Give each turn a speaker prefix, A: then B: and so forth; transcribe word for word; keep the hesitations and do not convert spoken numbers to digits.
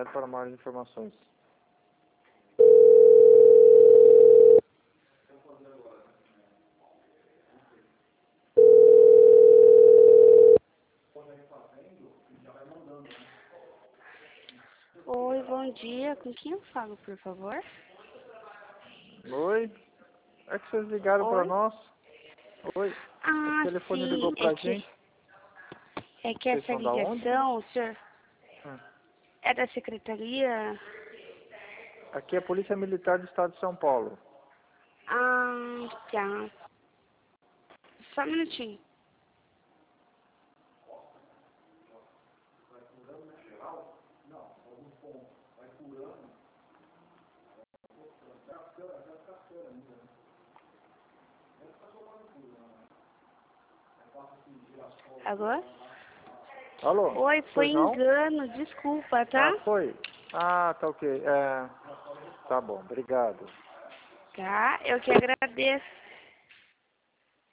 A: Aguarde para mais informações.
B: Oi, bom dia. Com quem eu falo, por favor?
A: Oi? É que vocês ligaram para
B: Oi?
A: nós? Oi? O
B: Ah,
A: telefone ligou
B: sim.
A: pra
B: É que,
A: gente?
B: é que
A: Vocês
B: essa
A: são da onde?
B: ligação, o senhor,
A: Hum.
B: é da secretaria?
A: Aqui é a Polícia Militar do Estado de São Paulo.
B: Ah, tá. Só um minutinho. Alô?
A: Alô?
B: Oi, foi
A: Pois não?
B: engano, desculpa,
A: Ah,
B: tá?
A: foi? Ah, tá ok. É, tá bom, obrigado.
B: Tá, eu que agradeço.